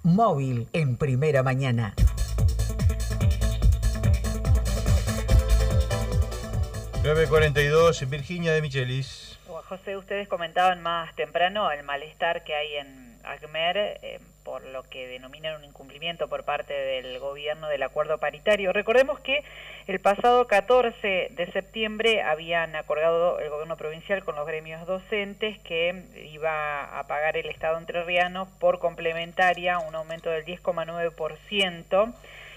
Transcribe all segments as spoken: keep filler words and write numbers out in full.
Móvil en Primera Mañana. nueve cuarenta y dos, Virginia de Michelis. Bueno, José, ustedes comentaban más temprano el malestar que hay en ACMER eh, por lo que denominan un incumplimiento por parte del gobierno del acuerdo paritario. Recordemos que el pasado catorce de septiembre habían acordado el gobierno provincial con los gremios docentes que iba a pagar el Estado entrerriano por complementaria un aumento del diez coma nueve por ciento.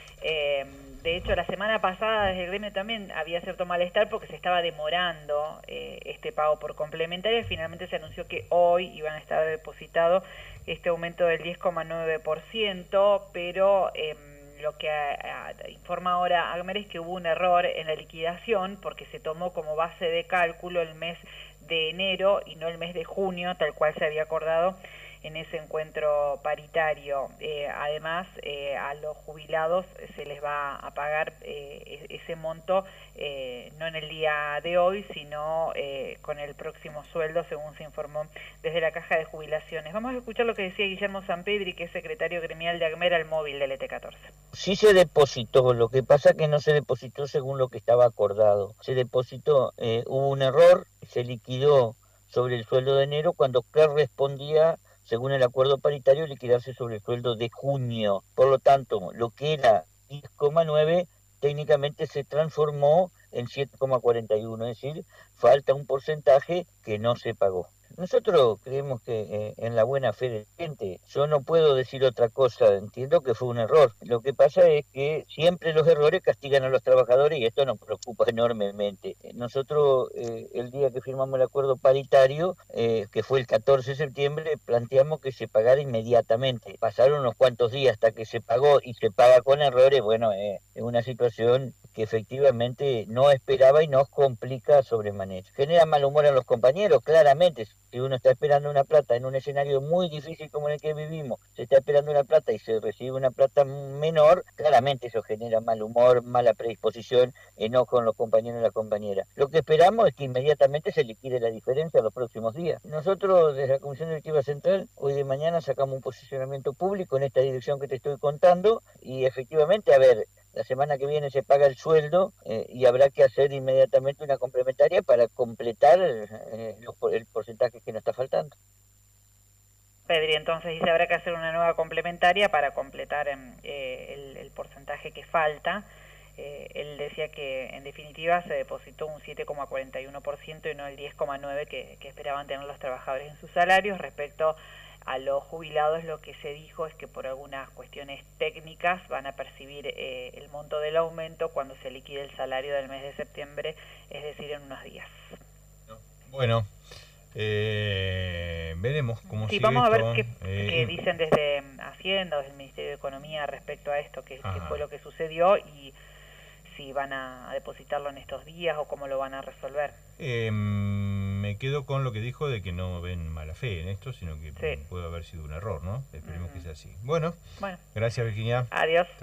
Eh, de hecho, la semana pasada desde el gremio también había cierto malestar porque se estaba demorando eh, este pago por complementaria y finalmente se anunció que hoy iban a estar depositado este aumento del diez coma nueve por ciento, pero eh, lo que a, a, informa ahora ACMER es que hubo un error en la liquidación porque se tomó como base de cálculo el mes de enero y no el mes de junio, tal cual se había acordado en ese encuentro paritario. Eh, además, eh, a los jubilados se les va a pagar eh, ese monto eh, no en el día de hoy, sino eh, con el próximo sueldo, según se informó desde la Caja de Jubilaciones. Vamos a escuchar lo que decía Guillermo Sampedri, que es secretario gremial de ACMER, al móvil del E T catorce. Sí se depositó, lo que pasa que no se depositó según lo que estaba acordado. Se depositó, eh, hubo un error, se liquidó sobre el sueldo de enero cuando correspondía, según el acuerdo paritario, liquidarse sobre el sueldo de junio. Por lo tanto, lo que era diez coma nueve técnicamente se transformó en siete coma cuarenta y uno, es decir, falta un porcentaje que no se pagó. Nosotros creemos que eh, en la buena fe de la gente, yo no puedo decir otra cosa, entiendo que fue un error. Lo que pasa es que siempre los errores castigan a los trabajadores y esto nos preocupa enormemente. Nosotros eh, el día que firmamos el acuerdo paritario, eh, que fue el catorce de septiembre, planteamos que se pagara inmediatamente. Pasaron unos cuantos días hasta que se pagó y se paga con errores. Bueno, eh, es una situación que efectivamente no esperaba y nos complica sobremanera. Genera mal humor a los compañeros, claramente. Si uno está esperando una plata en un escenario muy difícil como en el que vivimos, se está esperando una plata y se recibe una plata menor, claramente eso genera mal humor, mala predisposición, enojo en los compañeros y las compañeras. Lo que esperamos es que inmediatamente se liquide la diferencia en los próximos días. Nosotros desde la Comisión Directiva Central, hoy de mañana sacamos un posicionamiento público en esta dirección que te estoy contando y efectivamente, a ver, la semana que viene se paga el sueldo eh, y habrá que hacer inmediatamente una complementaria para completar eh, los, el porcentaje que nos está faltando. Pedri, entonces dice habrá que hacer una nueva complementaria para completar eh, el, el porcentaje que falta. Eh, él decía que en definitiva se depositó un siete coma cuarenta y uno por ciento y no el diez coma nueve por ciento que, que esperaban tener los trabajadores en sus salarios. Respecto a los jubilados, lo que se dijo es que por algunas cuestiones técnicas van a percibir eh, el monto del aumento cuando se liquide el salario del mes de septiembre, es decir, en unos días. Bueno, eh, veremos cómo sí, sigue vamos a ver esto. qué, eh, qué dicen desde Hacienda, desde el Ministerio de Economía respecto a esto, qué, qué fue lo que sucedió y si van a depositarlo en estos días o cómo lo van a resolver. Eh, me quedo con lo que dijo de que no ven mala fe en esto, sino que sí. puede haber sido un error, ¿no? Esperemos uh-huh. que sea así. Bueno, bueno, gracias Virginia. Adiós.